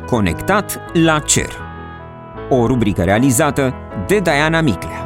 Conectat la cer. O rubrică realizată de Diana Miclea.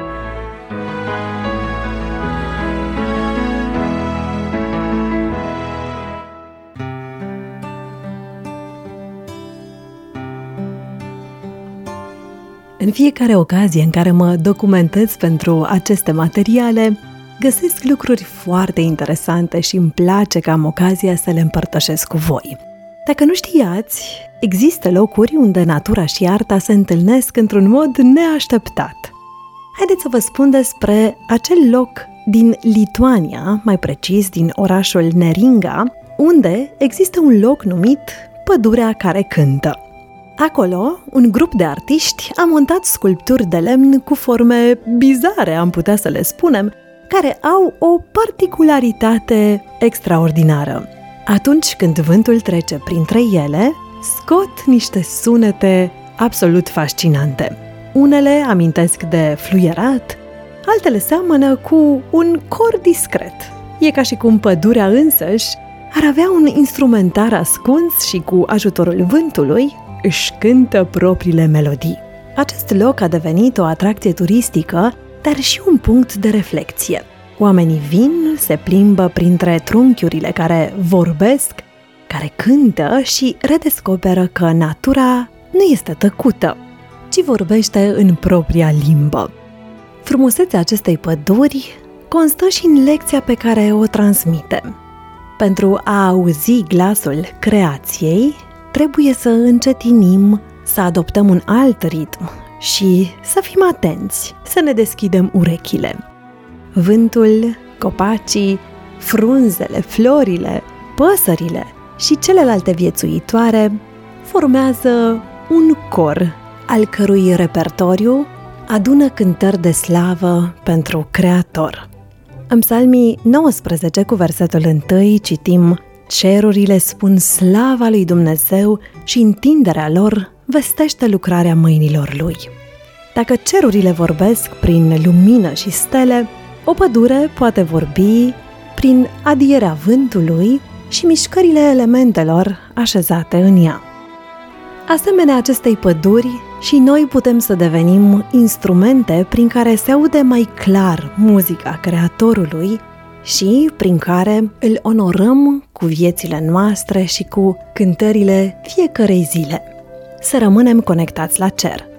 În fiecare ocazie în care mă documentez pentru aceste materiale, găsesc lucruri foarte interesante și îmi place că am ocazia să le împărtășesc cu voi. Dacă nu știați, există locuri unde natura și arta se întâlnesc într-un mod neașteptat. Haideți să vă spun despre acel loc din Lituania, mai precis din orașul Neringa, unde există un loc numit Pădurea care cântă. Acolo, un grup de artiști a montat sculpturi de lemn cu forme bizare, am putea să le spunem, care au o particularitate extraordinară. Atunci când vântul trece printre ele, scot niște sunete absolut fascinante. Unele amintesc de fluierat, altele seamănă cu un cor discret. E ca și cum pădurea însăși ar avea un instrumentar ascuns și cu ajutorul vântului își cântă propriile melodii. Acest loc a devenit o atracție turistică, dar și un punct de reflecție. Oamenii vin, se plimbă printre trunchiurile care vorbesc, care cântă și redescoperă că natura nu este tăcută, ci vorbește în propria limbă. Frumusețea acestei păduri constă și în lecția pe care o transmite. Pentru a auzi glasul creației, trebuie să încetinim, să adoptăm un alt ritm și să fim atenți, să ne deschidem urechile. Vântul, copacii, frunzele, florile, păsările și celelalte viețuitoare formează un cor al cărui repertoriu adună cântări de slavă pentru Creator. În Psalmii 19 cu versetul 1 citim: Cerurile spun slava lui Dumnezeu și întinderea lor vestește lucrarea mâinilor lui. Dacă cerurile vorbesc prin lumină și stele, o pădure poate vorbi prin adierea vântului și mișcările elementelor așezate în ea. Asemenea acestei păduri, și noi putem să devenim instrumente prin care se aude mai clar muzica Creatorului și prin care îl onorăm cu viețile noastre și cu cântările fiecărei zile. Să rămânem conectați la cer.